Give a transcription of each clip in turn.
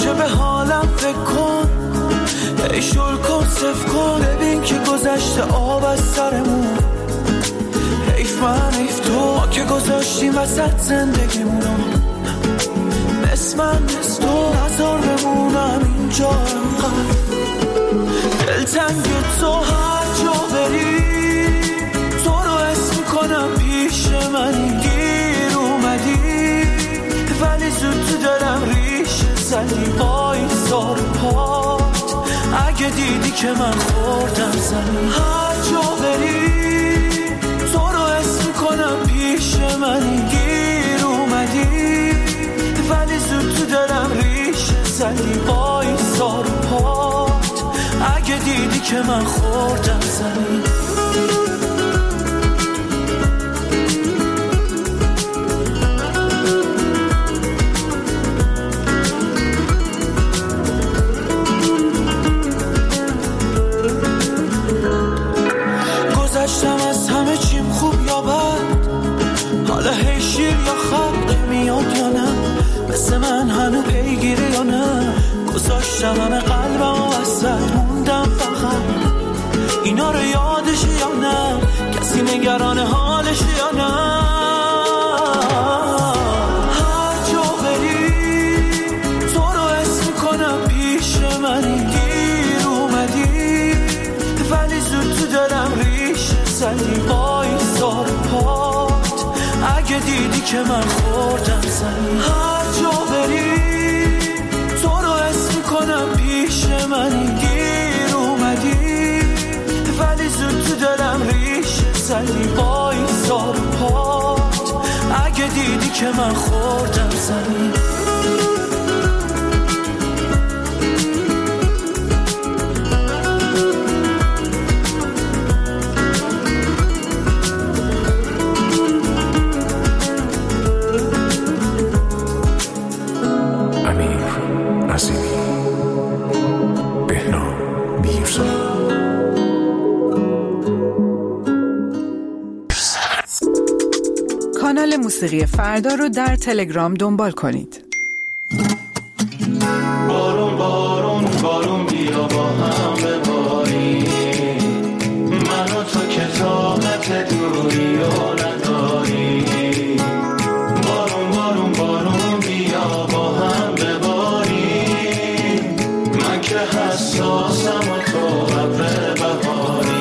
میشه به حالم فکر کن، ای شل کن صف کن، ببین که گذشته آب از سرمون. حیف من حیف تو، ما که گذاشتیم وسط زندگیمونو، نصف من نصف تو، نظر بمونم اینجا انقدر دلتنگ تو. هر جا بری تو رو اسم کنم پیش منی، گیر اومدی ولی زود تو دلم ریشه زدی. وایسا رو پات اگه دیدی که من خوردم زمین. هر جا بری تو رو اسم کنم پیش منی، گیر اومدی ولی زود تو دلم ریشه زدی. وایسا رو پات اگه دیدی که من خوردم زمین. گذشتم از همه چیم خوب یا بد، حالا هی شیر یا خط که میاد یا نه، مثل من هنو پیگیری یا نه. گذاشتم همه قلبم و وسط موندم فقط، اینا رو یادش یا نه، کسی نگران حالش یا نه. هر جا بری تو رو اسم کنم پیش منی، گیر اومدی ولی زود تو دلم ریشه زدی. وایسا رو پات اگه دیدی که من خوردم زمین. هر جا بری تو رو اسم کنم پیش منی، گیر اومدی ولی زود تو دلم ریشه زدی. وایسا رو پات اگه دیدی که من خوردم زمین. کانال موسیقی فردا رو در تلگرام دنبال کنید. بارون بارون بارون بیا با هم بباریم، من و تو که طاقت دوری و نداریم. بارون بارون بارون بیا با هم بباریم، من که حساسم و تو ابر بهاری.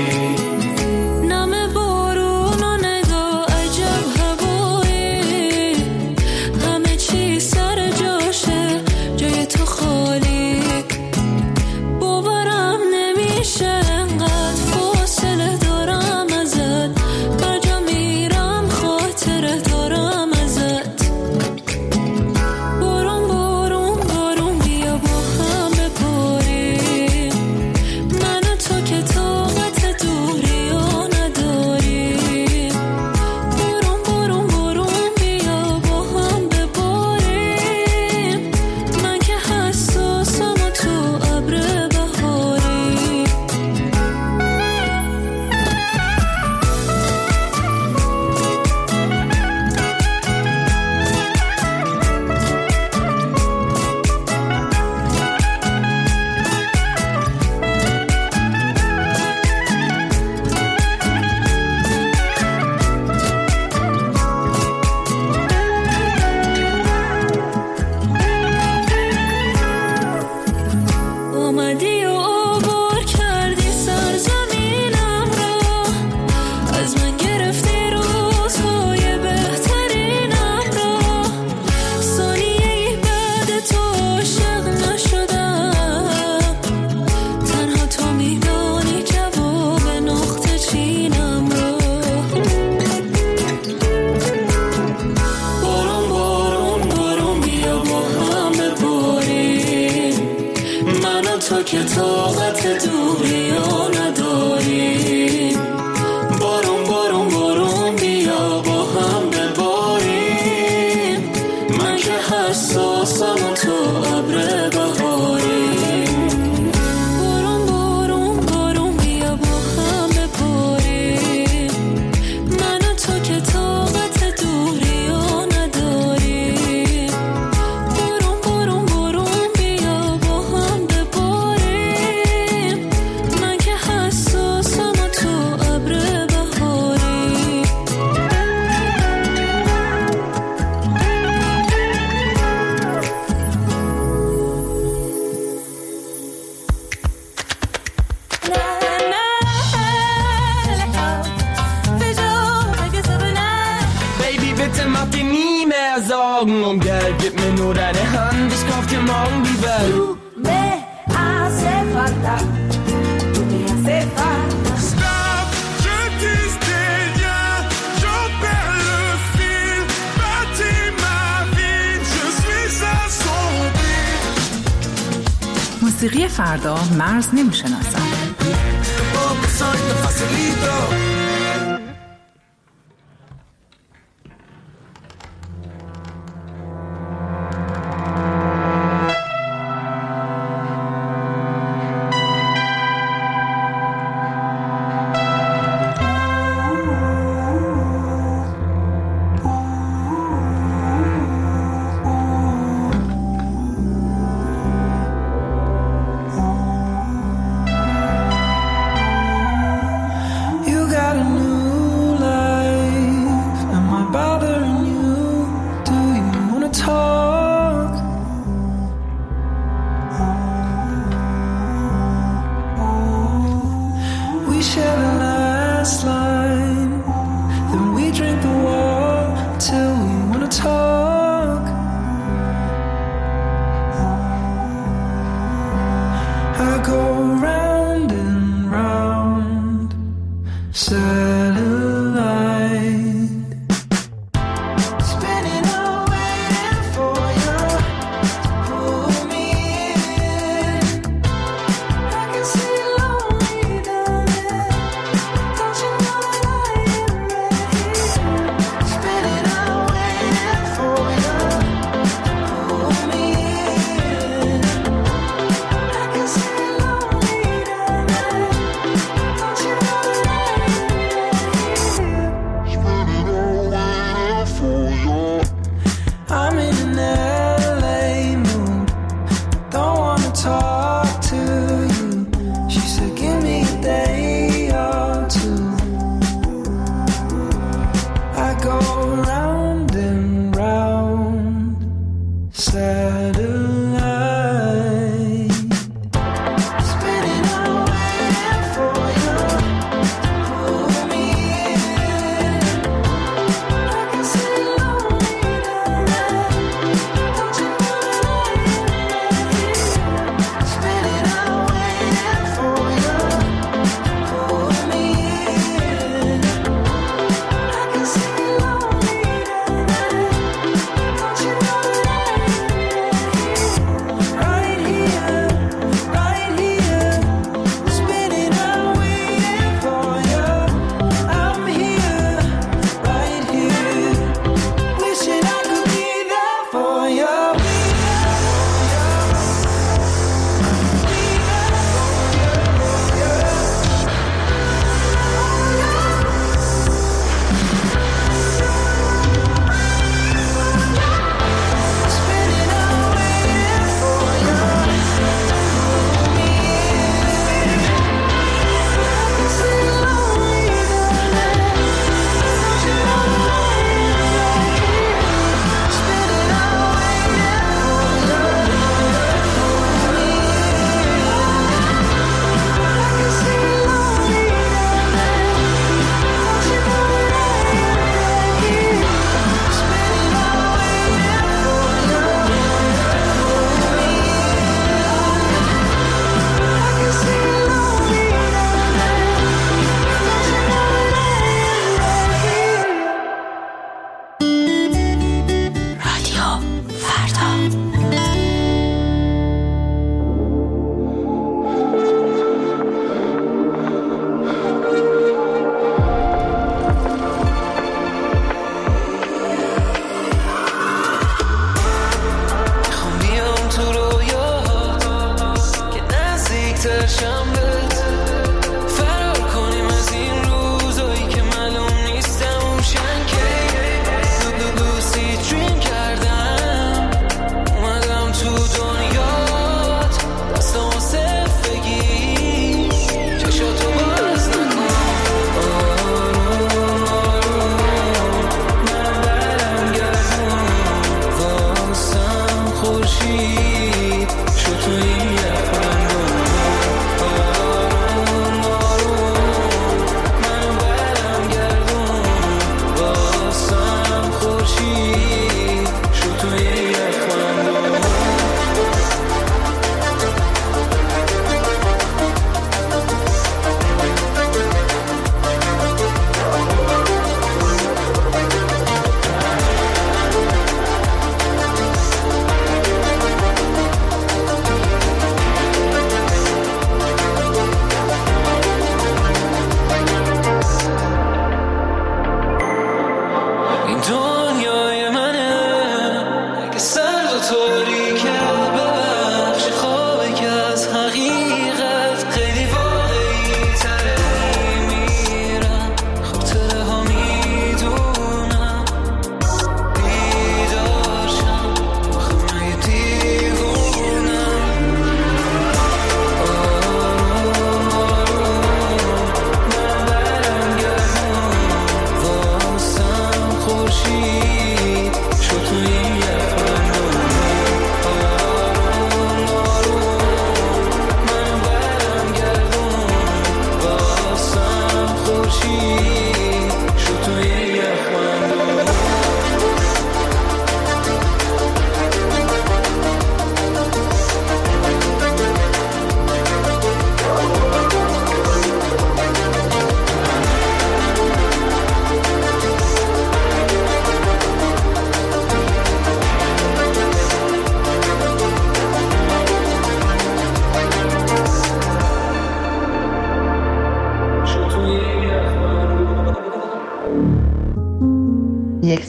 تو که طاقت دوری ها نداری. بارون بارون بارون بیا با هم بباریم، من که حساسم و تو ابر بهاری. بارون بارون بارون بیا با هم بباریم، من و تو که طاقت دوری ها نداری. بارون بارون بارون Und Geld gib mir nur deine Hand, ich kauf dir morgen die Welt. Du me hace falta, tu me hace falta. Stop, je tisse des liens, j'en perds le fil. Bâtis ma vie, je suis assombri. موسیقی فردا مرز نمیشناسد. شو تو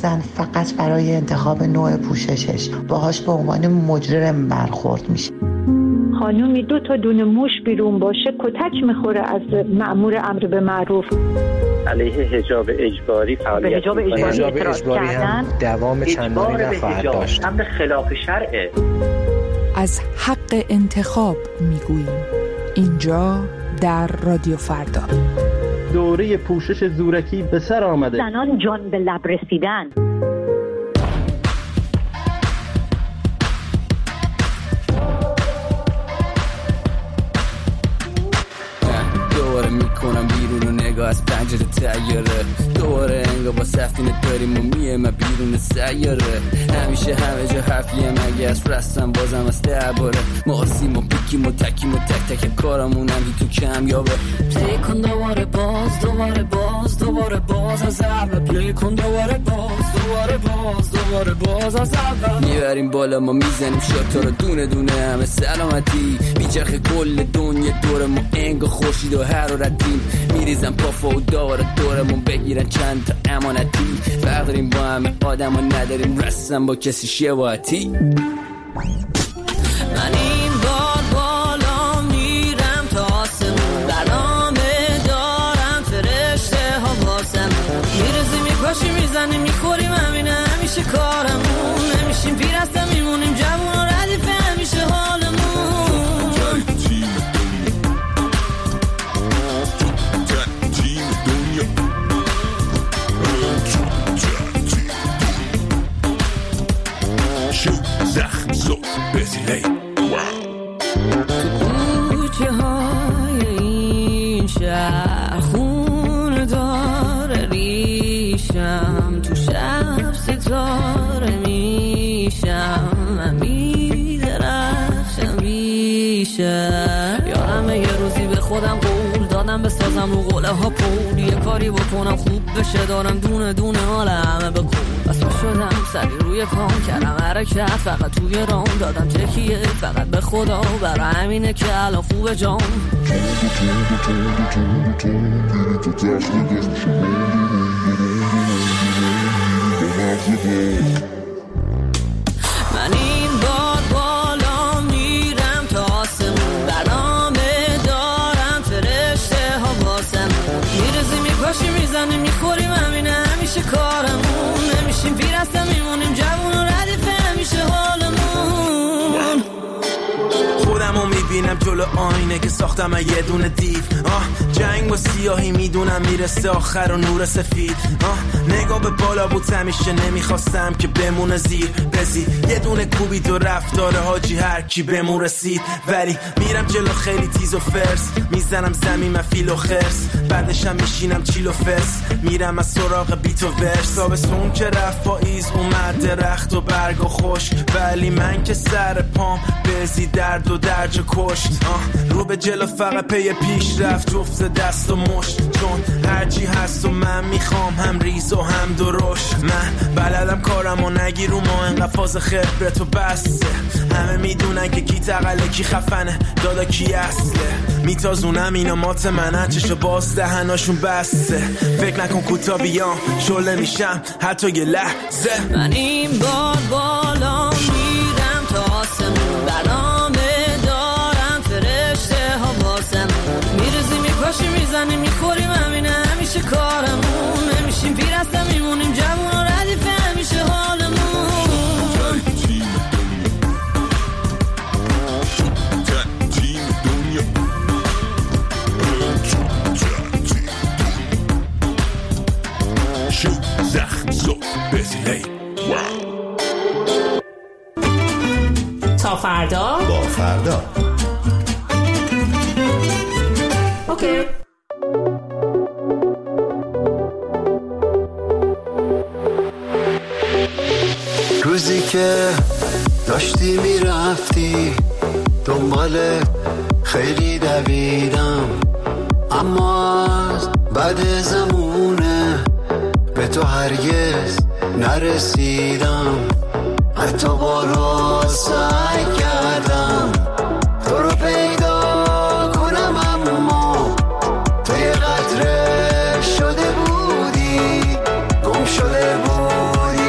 زن فقط برای انتخاب نوع پوششش باهاش به عنوان مجرم برخورد میشه. خانومی 2 تا دونه موش بیرون باشه کتک میخوره از مأمور امر به معروف. علیه حجاب اجباری فعالیت حجاب اجباری هم دوام چندانی نخواهد داشت. امر خلاف شرعه. از حق انتخاب میگوییم اینجا در رادیو فردا. دوره پوشش زورکی به سر آمده. زنان جان به لب رسیدن. دوباره میکنم بیرون و نگاه از پنجره تیاره، دوباره انگار با سفینه داریم و میه بیرون سیاره. همیشه همه جا حرفیه مگه از رستم بازم از درباره ما آسیم و بکیم و تکیم و تک تک کارمون هم تو کم یابه. پلی کن دوباره باز دوباره باز دوباره باز از اول. پلی کن دوباره باز دوباره باز دوباره باز از اول. میبریم بالا ما میزنیم شاتا رو دونه دونه همه سلامتی. میچرخه کل دنیا دور ما انگار خورشید و حرارتیم. میریزن پافا و دورمون بگیرن چند تا امانتی. فرق داریم با همه آدم و نداریم رسم با کسی شباهتی. من این بار بالا میرم تا آسمون، برنامه دارم فرشته ها واسم. میرزی میپاشی میزنی میخوریم همینه همیشه کارمون. نمیشیم پیرسته میمونیم جوون و ردیفه همیشه حالمون. زخم زود بزیلی تو کوچه های این شهر خون داره ریشم. تو شب ستاره میشم من میدرخشم بیشم. یادمه یه روزی به خودم قول دادم بسازم رو قوله ها پول. یه کاری بکنم خوب بشه دارم دونه دونه حال همه بکن. بس شدم سری روی کام کردم حرکت فقط توی رام دادم تکیه فقط به خدا. برای همینه که الان خوبه جام. من این بار بالا میرم تا آسمون، برنامه دارم فرشته ها واسم. میرزی میپاشی میزنی میخوریم همینه همیشه کارمون. نمیشیم پیرسته میمونیم جوون و ردیفه همیشه حالمون. خودمو میبینم جلو آینه که ساختم یه دونه دیو. جنگ با سیاهی میدونم میرسه آخر و نور سفید. نگاه به بالا بود همیشه نمیخواستم که بمونه زیر بزی. یه دونه کوبید و رفتار حاجی هر کی بمون رسید. ولی میرم جلو خیلی تیز و فرس، میزنم زمین من فیل و خرس. بعدشم میشینم چیل و فرس، میرم از سراغ بیت و ورس. تابستون که رفت پاییز اومد درخت و برگ و خشک. ولی من که سر پام بزی درد و درج کشت. رو به جلو فقط پی پیش رفت جفت دست و مشت. چون هرچی هست و من میخوام هم ریز و هم درشت. من بلدم کارم و نگیرو ما انقدر فاز خبرت و بسته. همه میدونن که کی تقله کی خفنه دادا کی اصله. میتازونم اینا مات منن چشو باز دهناشون بسته. فکر نکن کوتا بیام شله میشم حتی یه لحظه. من این بار بالا میرم تا آسمون، برنامه دارم فرشته ها واسم. میرزی میپاشی میزنی میخوریم همینه همیشه کارمون. نمیشیم پیرسته میمونیم جوون و ردیفه همیشه حالمون. زخم زود بزیلی تا فردا با فردا. اوکی. روزی که داشتی میرفتی دنبال خیلی دویدم، اما از بعد زمونه به تو هرگز نرسیدم. حتی بارها سعی کردم تو رو پیدا کنم، اما تو یه قطره شده بودی، گم شده بودی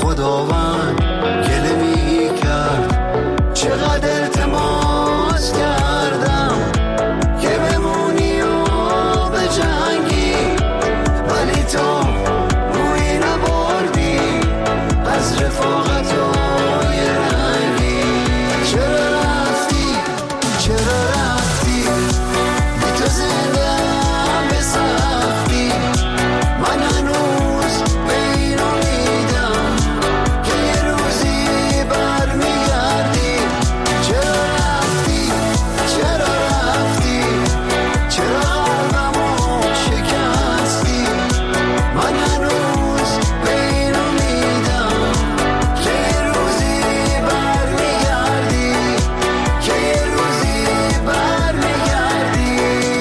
خداوند گله می کرد. چقدر التماس کردم که بمونی و به جنگی، ولی تو روی نبردی از رفاقت و یه رنگی. چرا رفتی بی تو زنده هم به سختی، من هنوز به این امیدم که یه روزی برمیگردی. چرا رفتی چرا قلبمو شکستی، من هنوز به این امیدم که یه روزی برمیگردی، که یه روزی برمیگردی.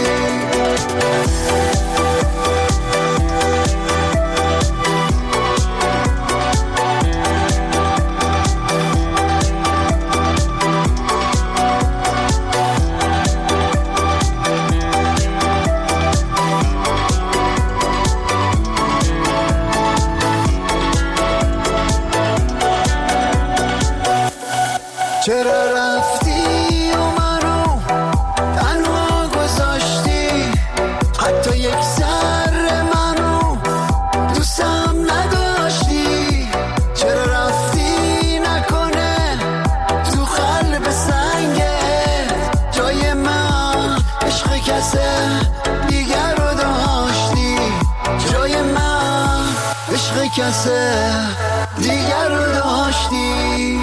چرا رفتی و منو تنها گذاشتی، حتی یک ذره منو دوستم نداشتی. چرا رفتی نکنه تو قلب سنگت جای من عشق کسه دیگر رو داشتی، جای من عشق کسه دیگر رو داشتی.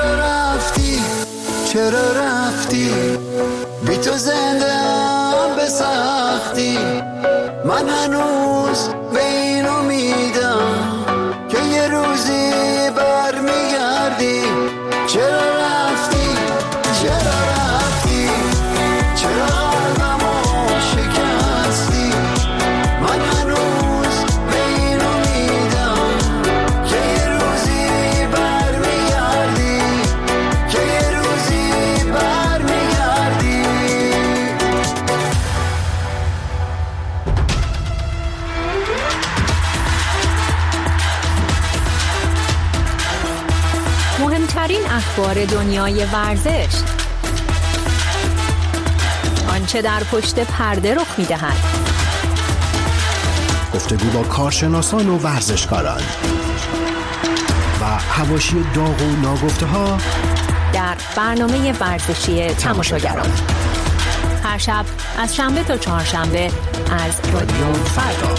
چرا رفتی بی تو زنده هم به سختی، من هنوز به این امیدم که یه روزی برمیگردی. چرا رفتی چرا قلبمو شکستی، من هنوز به این امیدم که یه روزی برمیگردی، که یه روزی برمیگردی. مهمترین اخبار دنیای ورزش، آنچه در پشت پرده رخ می‌دهد، گفتگو با کارشناسان و ورزشکاران و حواشی داغ و ناگفته‌ها در برنامه ورزشی تماشاگران، هر شب از شنبه تا چهارشنبه از رادیو فردا.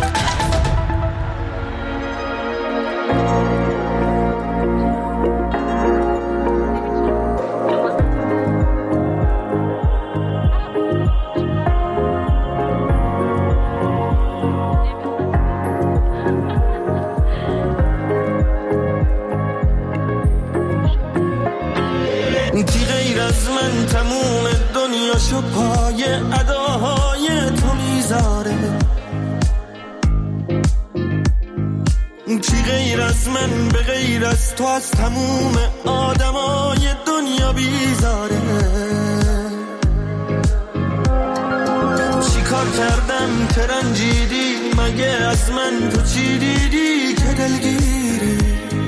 کی غیر از من تموم دنیاشو پای اداهای تو میذاره، کی غیر از من به غیر از تو از تموم آدمای دنیا بیزاره. چی کار کردم که رنجیدی، مگه از من تو چی دیدی که دلگیری؟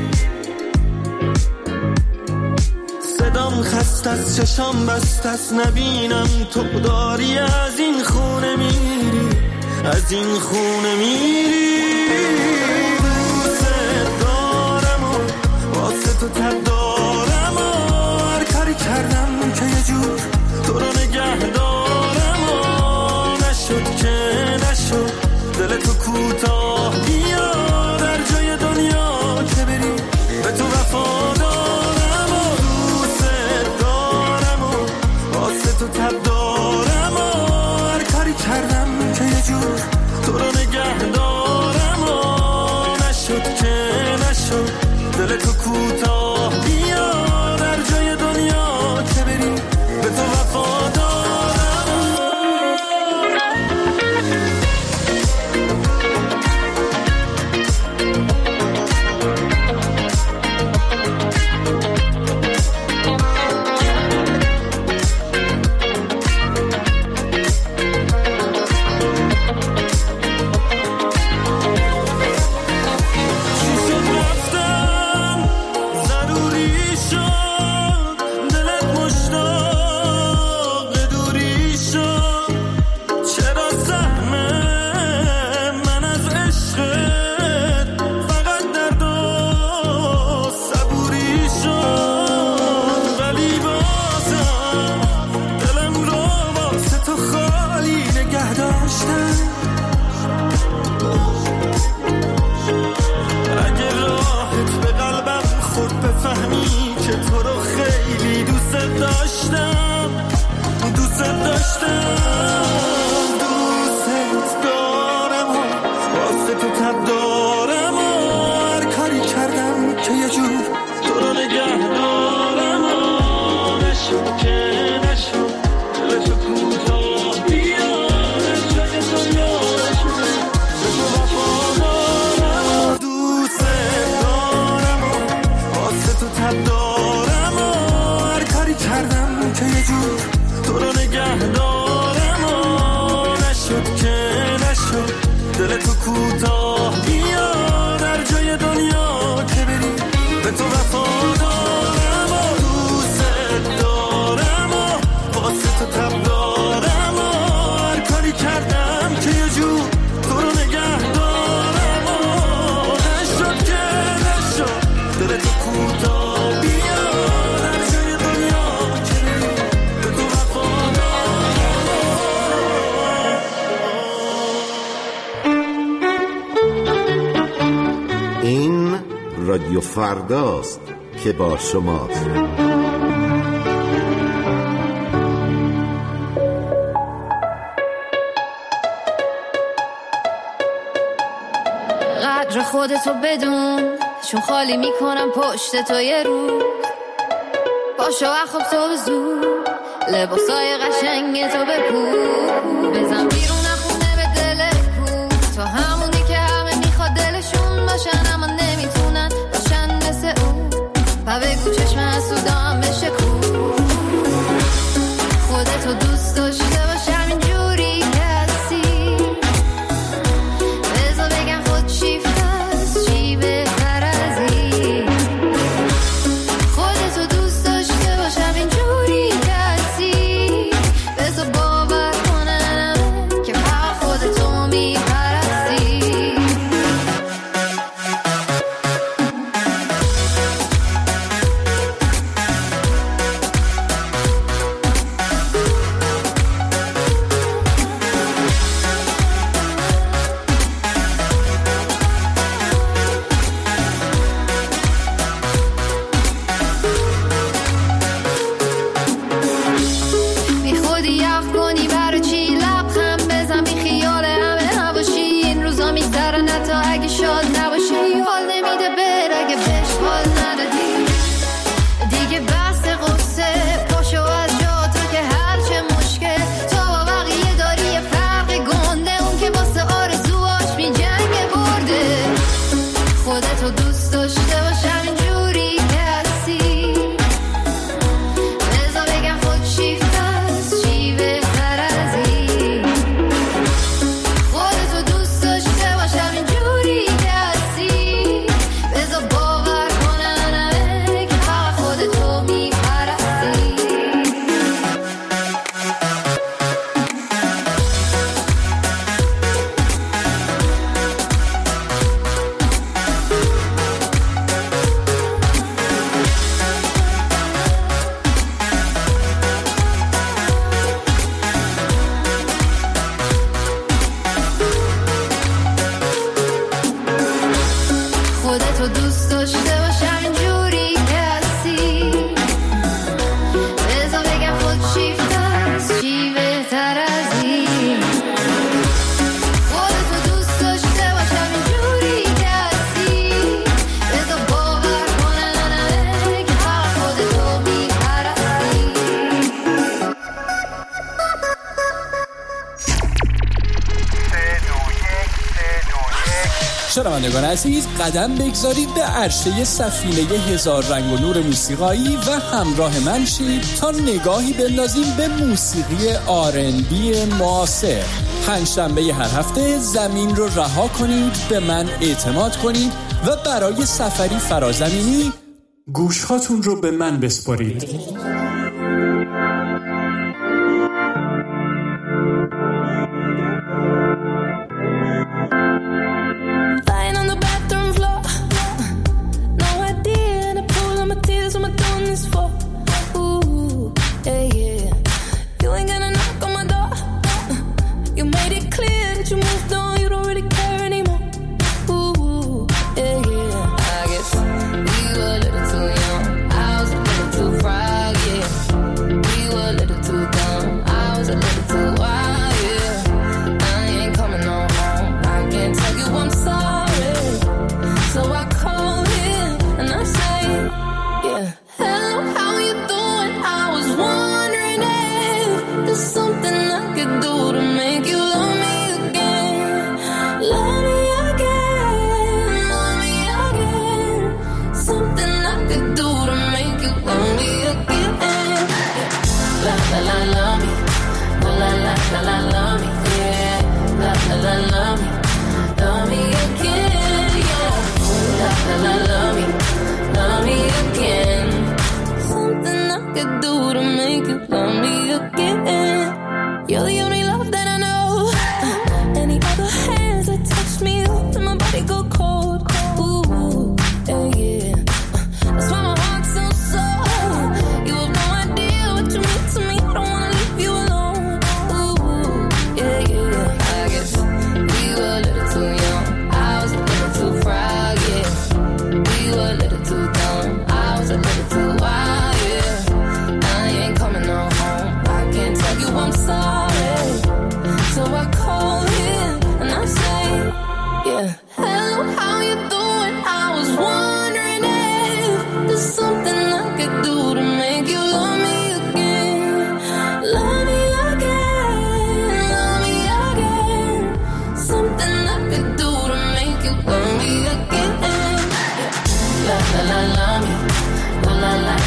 صدام خسته از چشام بسته است، نبینم تو داری از این خونه میری، از این خونه میری. دوست دارم و واسه تو تب دارم و هر کاری کردم که یه جور تو رو نگه دارم و نشد که نشد دل تو کوتاه بیا در جای دنیا که بری به تو وفادارم و دوست دارم و واسه تو تب دارم و هر کاری کردم که یه جور تو رو نگه دارم و نشد که نشد دل تو کوتاه بیا در جای دنیا که بری به تو وفادارم. چی شد رفتم تو کوتاه بیا در جای دنیا که بری به تو وفادارم و دوست دارم و واسه تو تب دارم و هر کاری کردم که یه جور تو رو نگه دارم و نشد که نشد دل تو کوتاه بیا در جای دنیا که بری به تو وفادارم. این رادیو فرداست که با شماست. قدر خودتو بدون چون خالی میکنم پشت تو یه روز پاشو اخواب تو به زود لباسای قشنگ تو بپوش بزن بیرون خونه به دل کو تو همونی که همه میخواد دلشون باشن اما نمیتونن باشن مثل اون و بگو چشم حسودام بشه کو خودتو دوست داشته باش همینجوری که هستی بذار بگم خود شیفت هست چی بهتر از این خودتو دوست داشته باش همینجوری که هستی بذار باور کنن که فقط خودتو میپرستی بی خودی یخ کنی برای چی لبخند بزن بی خیال همه نباشی این روزا میگذرن حتی اگه شاد نباشی حال نمیده بر اگه بهش حال ندادی دیگه بحث قصه پاشو از جا تو که هرچه مشکل تو با بقیه داری یه فرق گنده اون که واسه آرزوهاش می جنگ برده خودتو دوست داشته باش همینجوری که هستی بذار بگم خود شیفت هست چی بهتر از این خودتو دوست داشته باش همینجوری که هستی بذار باور کنن همه که فقط خودتو میپرستی خودتو دوست داشته باش همینجوری که هستی بذار بگم خود شیفت هست چی بهتر از این خودتو دوست داشته باش همینجوری که هستی بذار باور کنن همه که فقط خودتو میپرستی شنوندگان عزیز قدم بگذارید به عرشه سفینه هزار رنگ و نور موسیقایی و همراه من شید تا نگاهی بندازیم به موسیقی آرنبی معاصر. پنجشنبه هر هفته زمین رو رها کنید، به من اعتماد کنید و برای سفری فرازمینی گوشهاتون رو به من بسپارید. Lying on the bathroom floor, no idea, and I pull on my tears, what am I doing this for? Ooh, yeah, yeah. You ain't gonna knock on my door. You made it clear that you moved on, you don't really care anymore. Ooh, yeah, yeah. I guess we were a little too young, I was a little too fragile.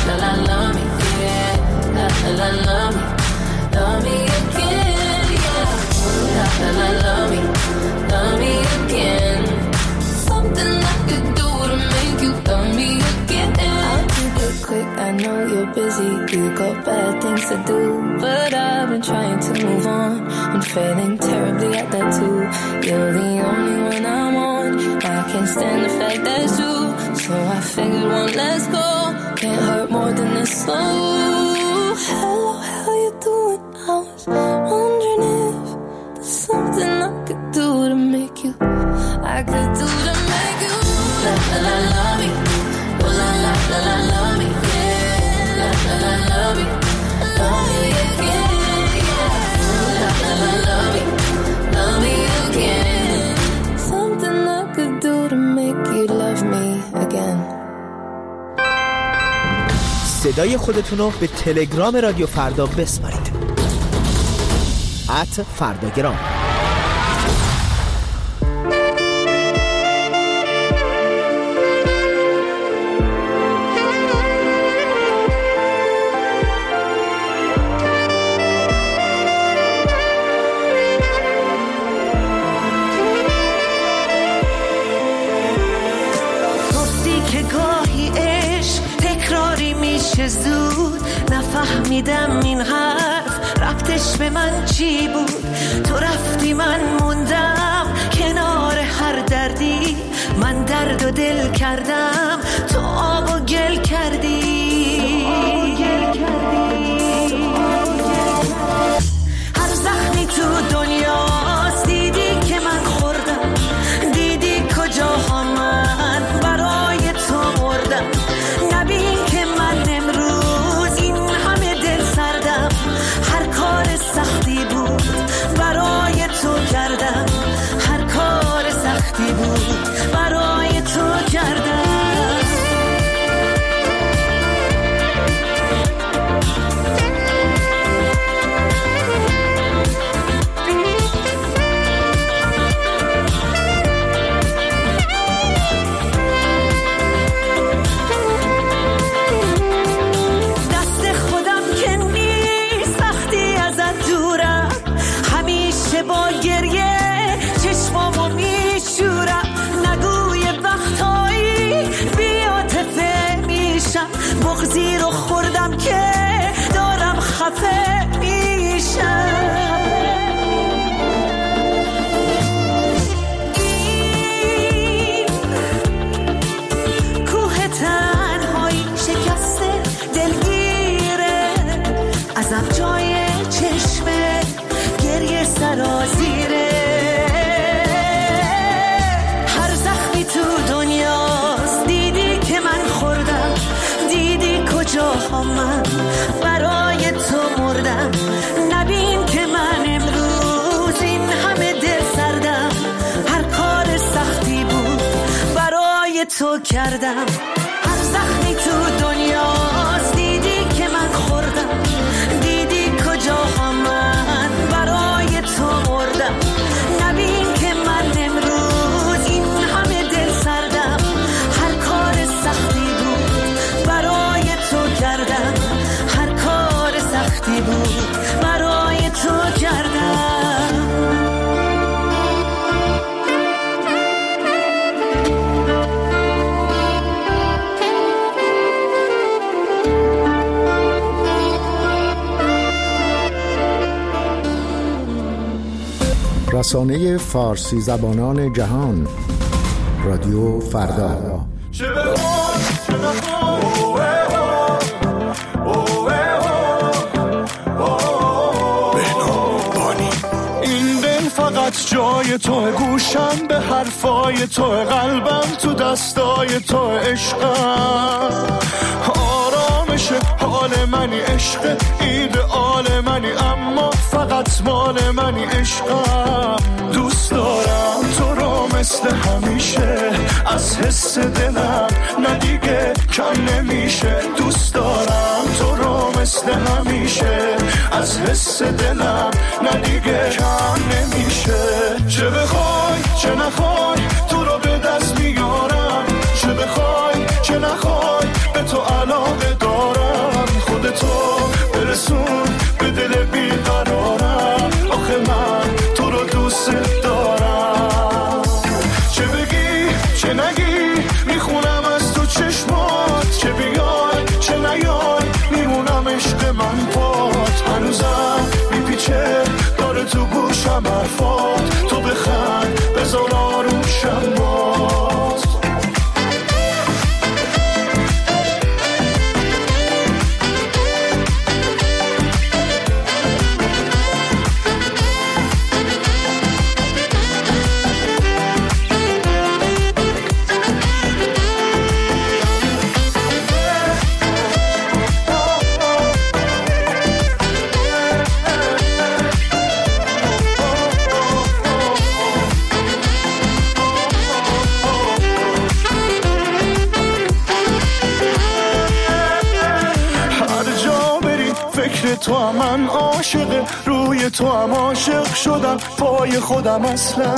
la la love me, yeah. La la la love me again, yeah. La la la love me again. Something I could do to make you love me again. I'll keep it quick, I know you're busy, you got bad things to do, but I've been trying to move on. I'm failing terribly at that too. You're the only one I want. I can't stand the fact that's true, so I figured one last go can't hurt more than this slow. Hello, how you doing? I was wondering if there's something I could do to make you, I could do to make you la la la love me, oh la la la la love me, yeah. La la la love me again, yeah. La la la love me again. Something I could do to make you love me again. صدای خودتون رو به تلگرام رادیو فردا بسپارید. @فرداگرام. زود نفهمیدم این حرف ربطش به من چی بود. تو رفتی من موندم کنار هر دردی، من درد و دل کردم تو آب و گل کردی. هر زخمی تو دنیاست دیدی که من خوردم، دیدی کجاها من برای تو مردم. نبین که من امروز این همه دل سردم، هر کار سختی بود برای تو کردم، هر کار سختی بود برای تو کردم. با گریه چشمامو میشورم، نگوی وقتایی بی‌عاطفه میشم، بغضی رو خوردم که دارم خفه میشم. این کوه تنهایی شکسته دلگیره، ازم جای چشمه گریه سرازیره. هر زخمی تو دنیاست دیدی که من خوردم، دیدی کجاها من برای تو مردم. نبین که من امروز این همه دل سردم، هر کار سختی بود برای تو کردم. هر زخمی تو دنیاست دیدی که من خوردم، دیدی کجاها من برای تو مردم. نبین که من امروز این همه دل سردم، هر کار سختی بود برای تو کردم، هر کار سختی بود برای تو کردم. رسانه فارسی زبانان جهان رادیو فردا. این دل فقط جای تو، گوشم به حرفای تو، قلبم تو دستای تو، عشقم آرامش حال منی، عشق ایدئال منی، اما فقط مال منی. عشقم دوست دارم تو رو مثل همیشه، از حس دلم نه دیگه کم نمیشه. دوست دارم تو رو مثل همیشه، از حس دلم نه دیگه کم نمیشه. چه بخوای چه نخوای تو رو به دست میارم، چه بخوای چه نخوای به تو علاقه دارم. فکر تو هم من عاشق، روی تو هم عاشق شدم، پای خودم اصلا.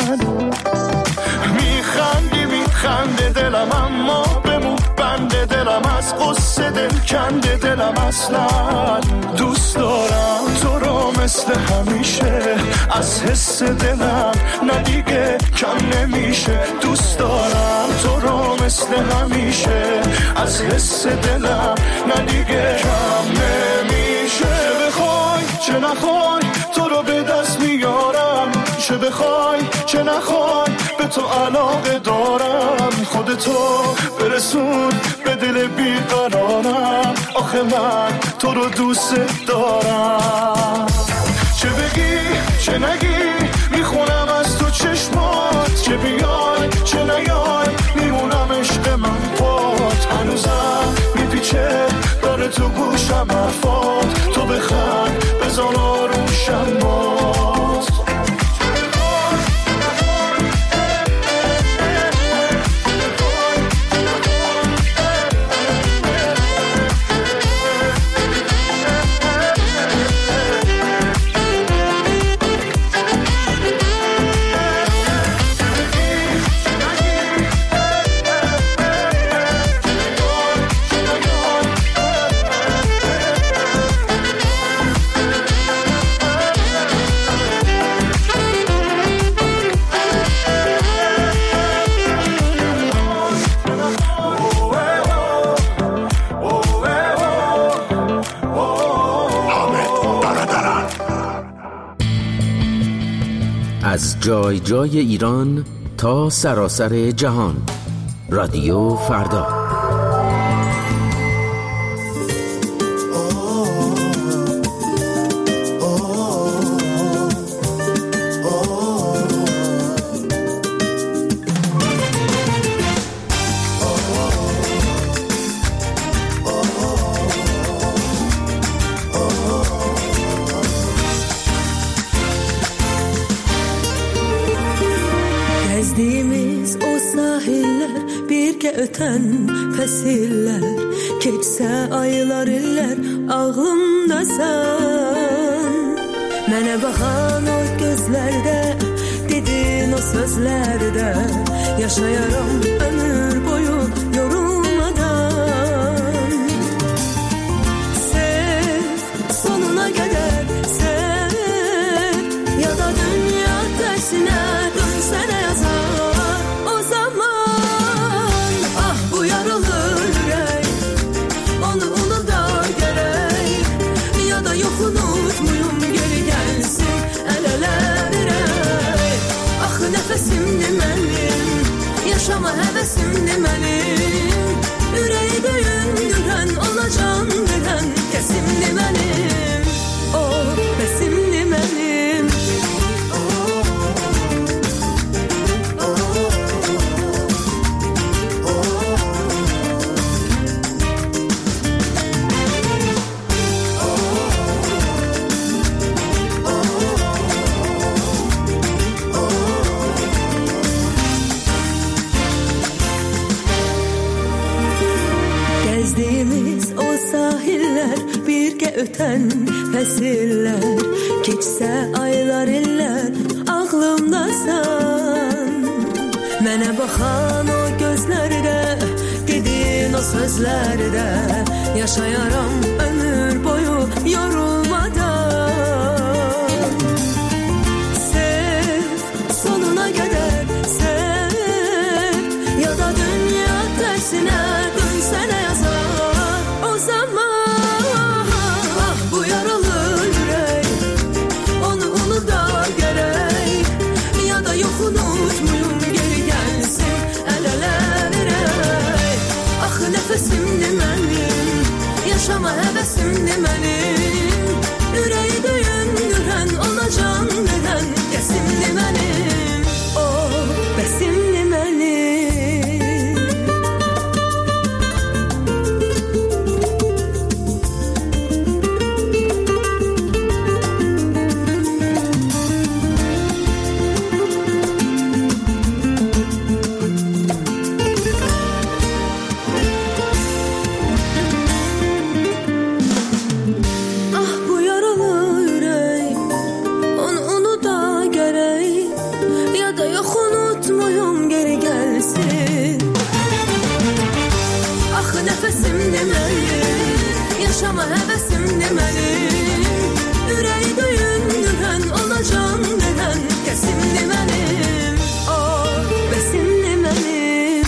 میخنده دلم اما بمون بنده دلم، از قصه دل کنده دلم اصلا. دوست دارم تو رو مثل همیشه، از حس دلم ندیگه کم نمیشه. دوست دارم تو رو مثل همیشه، از حس دلم ندیگه کم نمیشه. بخوای چه نخوای تو رو به دست میارم، چه بخوای چه نخوای به تو علاقه دارم. خودتو برسون به دل بیقرارم، آخه من تو رو دوست دارم. چه بگی چه نگی میخونم از تو چشمات، چه بیای چه نیای میمونم عشق من پات. هنوزم میپیچه داره تو گوشم حرفات، تو بخند بزن آروشم باز. از جای جای ایران تا سراسر جهان، رادیو فردا. Öten fəsillər, keçsə aylar illər, ağlımdasan. Mənə baxan o gözlərdə, dedin o sözlərdə, yaşayaram ömür boyu yorulmadan. Sev, sonuna qədər sev, ya da dünya tərsinə dönsənə yazar o zaman. Unutmuyum geri gelsin el ele verey. Ah nefesimdi benim, yaşama hevesimdi benim. Yüreği döyündüren, ona can veren kesimdi benim. O besimdi benim. Gezdiğimiz o sahiller, birgə ötən fəsillər, keçsə aylar illər, ağlımdasan. Mənə baxan o gözlərdə, dedin o sözlərdə, yaşayaram ömür boyu yorulmadan. Sev, sonuna qədər sev, ya da dünya tərsinə dönsənə yazar o zaman. Ah bu yaralı yürek, onu unuda gerek, ya da yok unutmuyum geri gelsin el ele verey. Ah nefesimdi benim, yaşama hevesimdi benim. Yüreği döyündüren, ona can veren kesimdi benim. O besimdi benim. ama hevesimdi benim. Ürəyi döyündürən, olacam denən kəsimdi mənim. Bəsimdi mənim.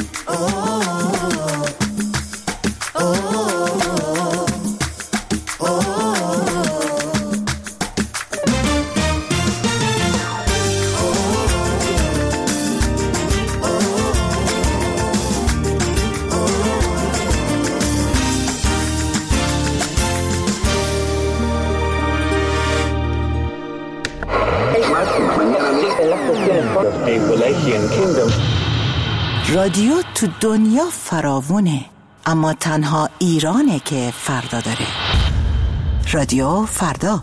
رادیو تو دنیا فراوونه، اما تنها ایرانه که فردا داره. رادیو فردا.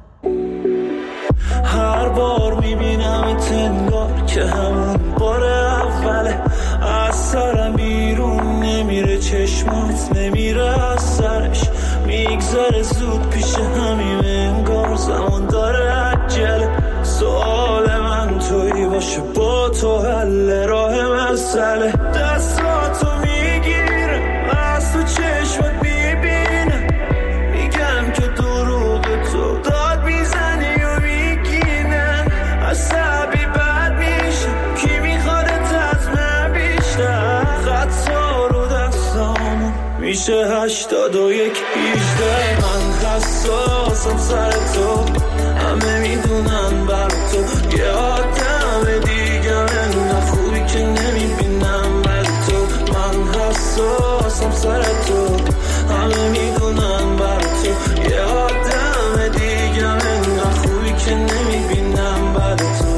هر بار میبینم انگار که همون بار اوله، از سرم بیرون نمیره، چشمات نمیره از سرش، میگذره زود پیش همیم، انگار زمان داره عجله. سوال من توی باشه، با تو حل راه مسئله. دستاتو میگیره، از تو چشمت میبینه، میگم که دروغ تو داد میزنی و میگینن. عصبی بد میشه، کی میخوادت از من بیشتر. خطا رو دستامون میشه 81 18. من حساسم سر تو، همه میدونن بر تو یه آدم دیگه، من خوبی که نمیبینم بر تو. من حساسم سر تو، همه میدونن بر تو یه آدم دیگه، من خوبی که نمیبینم بر تو.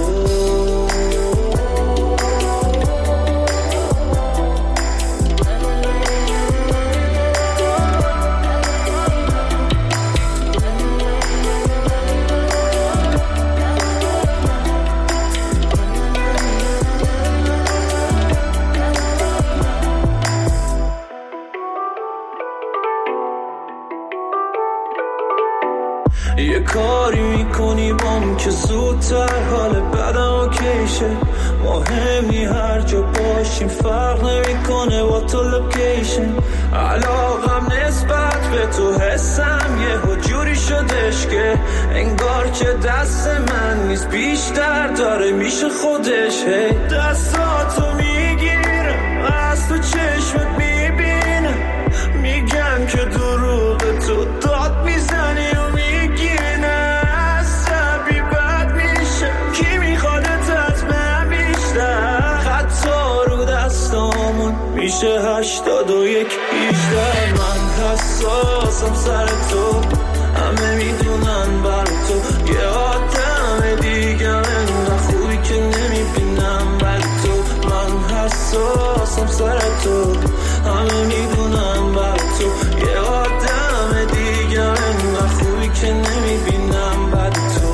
یه کاری میکنی بام که زودتر حال بدم اوکیشه. مهمی هر جا باشیم، فرق نمیکنه با تو لوکیشن. علاقم نسبت به تو حسم یه جوری شدش که انگار که دست من نیست، بیشتر داره میشه خودش. دستاتو میگیره، از تو چشمت میبینه، میگم که دروغ تو داد میزنی و میگینه. عصبی بد میشه، کی میخوادت از من بیشتر. خطا رو دستامون میشه 81 18. من حساسم سر تو، همه میدونن بر تو یه آدم دیگه، من خوبی که نمیبینم بر تو. من حساسم سر تو، همه میدونن بر تو یه آدم دیگه، من خوبی که نمیبینم بر تو.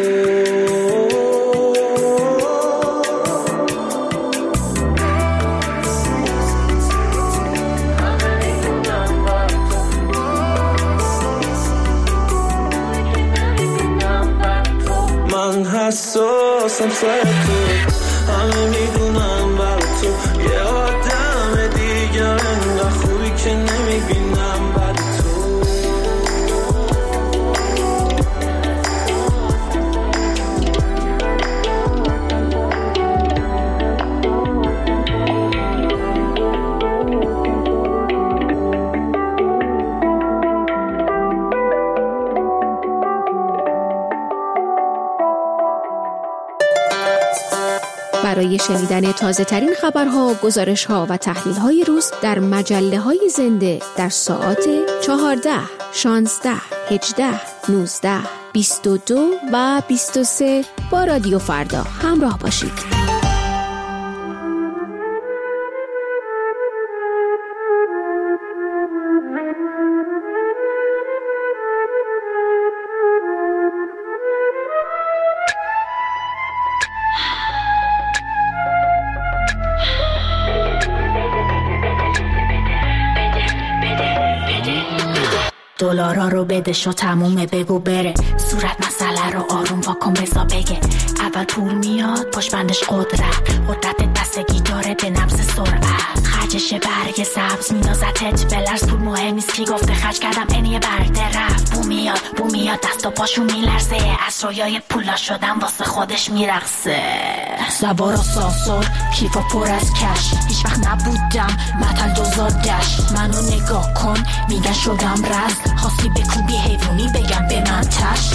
من حساسم سر تو، همه میدونم بر تو یه آدم دیگه، من خوبی که نمیبینم بر تو. برای شنیدن تازه ترین خبرها، گزارش‌ها و تحلیل‌های روز در مجله‌های زنده در ساعات 14، 16، 18، 19، 22 و 23 با رادیو فردا همراه باشید. دلارا رو بده شو تمومه بگو بره، صورت مسئله رو آروم واکن بزا بگه. اول پول میاد پشت بندش قدرت دست گیتاره به نفس سرعت، کجش برگ سبز مینازتت بلرز پول مهم نیست کی گفته خرج کردم اینی برده رفت بو میاد دست و پاشو میلرزه از رویای پولا شدم واسه خودش میرقصه زبارا ساسور کیفا پر از کش هیچ وقت نبودم متل 2010 منو نگاه کن میگن شدم رز خواستی بکوبی حیوانی بگم به من تش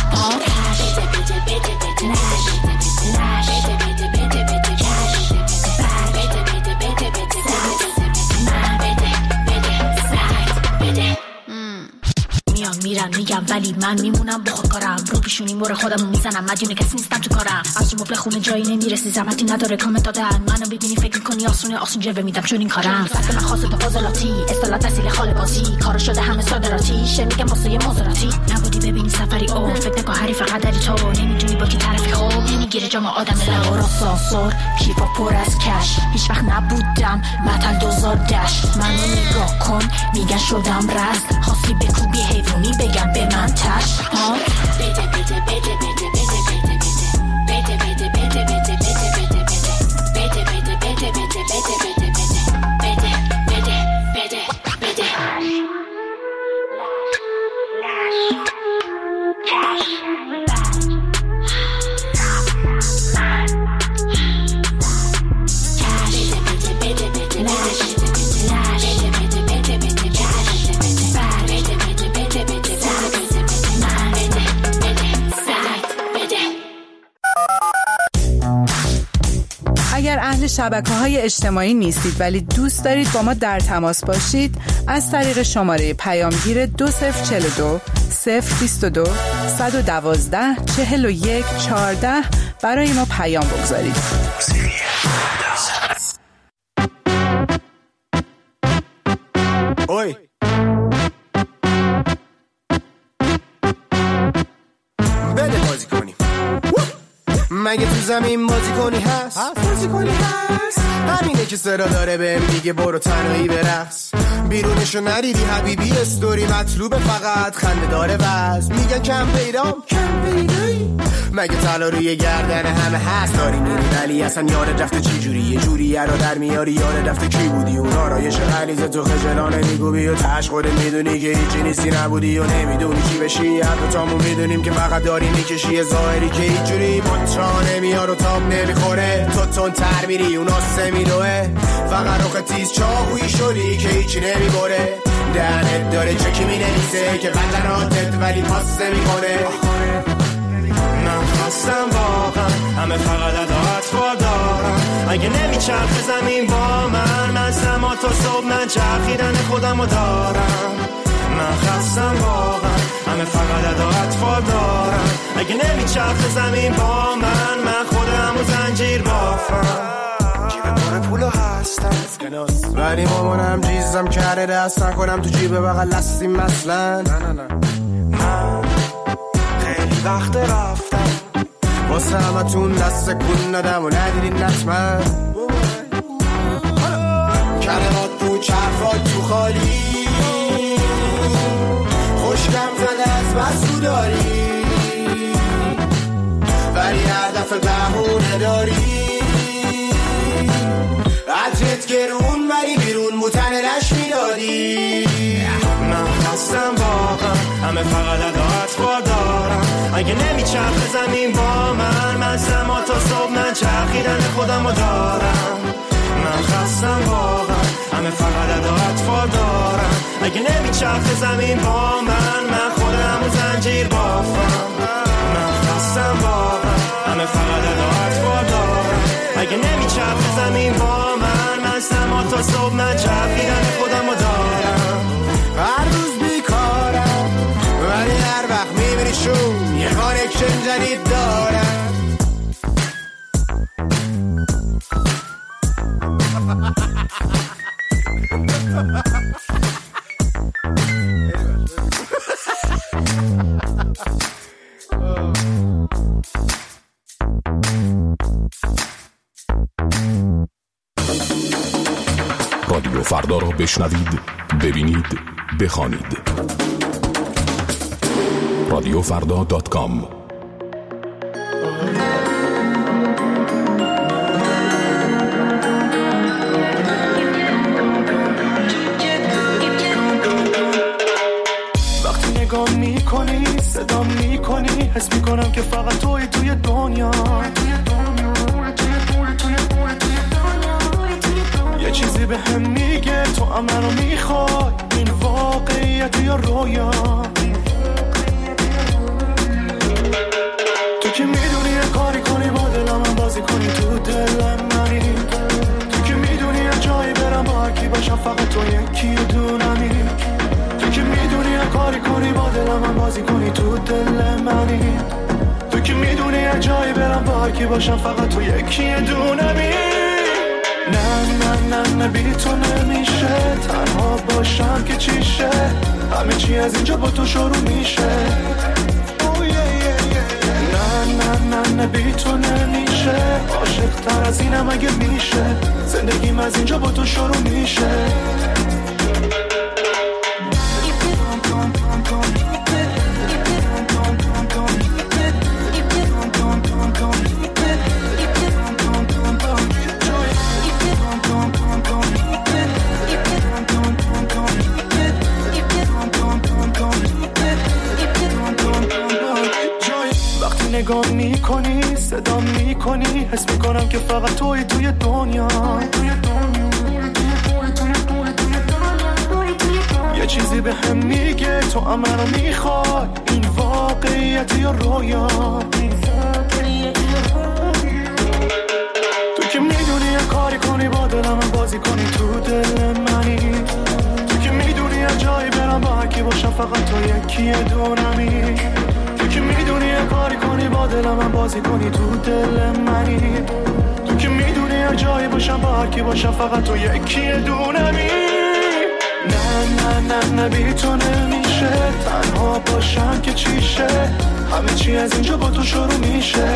میرم میگم ولی من میمونم با خود کارم رو پیشونی مور خودمو میزنم مدیونه کسی نیستم تو کارم از رو مبل خونه جایی نمیرسی زحمتی نداره کامنت دادن منو ببینی فکر کنی آسون جوه میدم چون این کارم فقط من خاصه تو فاضلاتی اصطلاح تحصیل خال بازی کارو شده همه صادراتی شه میگم واسه یه مزاراتی نبودی ببینی سفری او فکر نکن حریف قدری تو نمیدونی با کی طرفی خوب نمیگیره جام آدم لورا ساسور کیفا پر از کش هیچ وقت نبودم متل 2010 منو نگاه کن میگن شدم رز خواستی بکوبی حیوانی بگم به من تش اگر اهل شبکه‌های اجتماعی نیستید ولی دوست دارید با ما در تماس باشید از طریق شماره پیامگیر 2042 022 112 41 14 برای ما پیام بگذارید. اوی بده بازی کنیم مگه تو زمین بازی کنی هست همینه که صدا داره بهم میگه برو تنهایی برقص بیرونشو نریدی حبیبی استوری مطلوبه فقط خنده داره وز میگن کم پیدایی مگه طلا روی گردن همه هست داری میری ولی اصلا یاد رفته چی جوری یه جوری را در میاری یاد رفته کی بودی اون آرایش غلیظ تو خجلانه میگوبی و تش خودت میدونی که هیچی نیستی نبودی و نمیدونی کی بشی حتی تامون میدونیم که فقط داری میکشی ظاهری که هیچ جوری بطرا نمیار و تاب نمیخوره تو تون تر میری اون آسه میدوه فقط روخ تیز چاهویی شدی که هیچی نمیباره دهنت داره چکی مینویسه که قطراتت ولی پاس نمیکنه من خواستم واقعا همه فقط اداعت دارم اگه نمیچرخه زمین با من سما تا صبح من چرخیدن خودمو دارم من خواستم واقعا همه فقط اداعت دارم اگه نمیچرخه زمین با من خودمو زنجیر بافم جیب پر پولو هستم ولی مامانم جیزم کرده دست نکنم تو جیب بغل هستیم مثلا نه من خیلی وقت رفتم واسه همتون دست کن دادم و ندیدین نتمن کلمات تو چرفات تو خالی خوشگم زده از بسو داری ولی هر دفعه بهونه داری عطرت گرون ولی بیرون موتن رش میدادی من خواستم واقعا همه فقط اداعت دارم اگه نمیچرخه زمین با من سما تا صبح من چرخیدن خودمو دارم من خواستم واقعا همه فقط اداعت دارم اگه نمیچرخه زمین با من خودمو زنجیر بافم من خواستم واقعا همه فقط اداعت دارم اگه نمیچرخه زمین با من سما تا صبح من چرخیدن خودمو دارم هر روز بیکارم ولی هر وقت میبینی شون یه کانکشن جدید دارم رادیو فردا را بشنوید، ببینید، بخوانید. radiofrda.com نگاه میکنی صدا میکنی حس میکنم که فقط توی دنیا یه چیزی به هم میگه تو هم منو میخوای این واقعیت یا رویا تو که میدونی یه کاری کنی با دلم من بازی کنی تو دلم منی تو که میدونی یه جایی برم با هرکی باشم فقط تو یکی دونمی تو که میدونی یه کاری کنی با دلم من بازی کنی تو دل منی تو که میدونی یه جایی برم با هرکی باشم فقط تو یکی دونمی نه بی تو نمیشه تنها باشم که چیشه همه چی از اینجا با تو شروع میشه نه بی تو نمیشه عاشق تر از اینم اگه میشه زندگیم از اینجا با تو شروع میشه نگاه میکنی صدا میکنی حس میکنم که فقط توی دنیا یه چیزی به هم میگه تو هم منو میخوای این واقعیت یا رویا تو که میدونی یه کاری کنی با دلم من بازی کنی تو دل منی تو که میدونی یه جایی برم با هرکی باشم فقط تو یکی دونمی تو که میدونی یه کاری کنی با دلم من بازی کنی تو دل منی تو که میدونی یه جایی باشم با هرکی باشم فقط تو یکی دونمی نه بی تو نمیشه تنها باشم که چیشه همه چی از اینجا با تو شروع میشه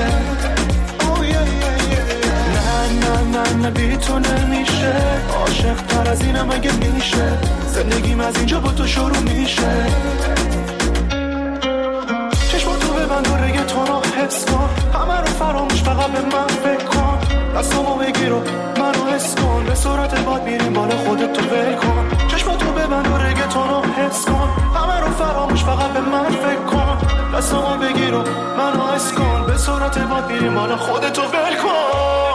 نه بی تو نمیشه عاشق تر از اینم اگه میشه زندگیم از اینجا با تو شروع میشه چشماتو ببند و رگتون رو حس کن همه رو فراموش فقط به من فکر کن دستامو بگیر و منو حس کن به صورت باد میریم بالا خودت تو ول کن چشماتو ببند و رگتون رو حس کن همه رو فراموش فقط به من فکر کن دستامو بگیر و منو حس کن به صورت باد میریم بالا خودت تو ول کن